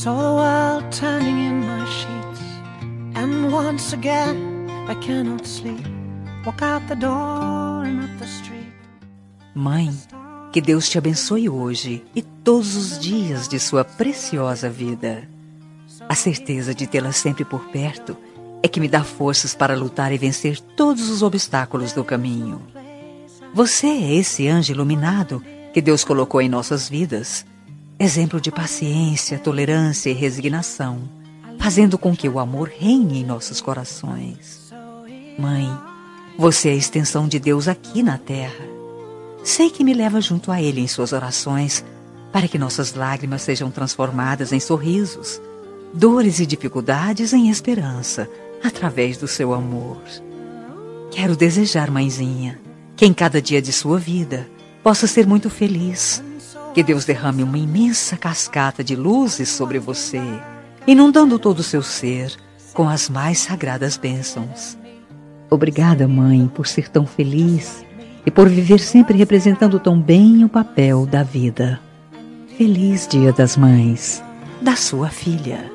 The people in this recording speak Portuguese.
Saw the world turning in my sheets, and once again I cannot sleep. Walk out the door and up the street. Mãe, que Deus te abençoe hoje e todos os dias de sua preciosa vida. A certeza de tê-la sempre por perto é que me dá forças para lutar e vencer todos os obstáculos do caminho. Você é esse anjo iluminado que Deus colocou em nossas vidas, exemplo de paciência, tolerância e resignação, fazendo com que o amor reine em nossos corações. Mãe, você é a extensão de Deus aqui na terra. Sei que me leva junto a Ele em suas orações, para que nossas lágrimas sejam transformadas em sorrisos, dores e dificuldades em esperança, através do seu amor. Quero desejar, mãezinha, que em cada dia de sua vida possa ser muito feliz, que Deus derrame uma imensa cascata de luzes sobre você, inundando todo o seu ser com as mais sagradas bênçãos. Obrigada, mãe, por ser tão feliz e por viver sempre representando tão bem o papel da vida. Feliz Dia das Mães, da sua filha.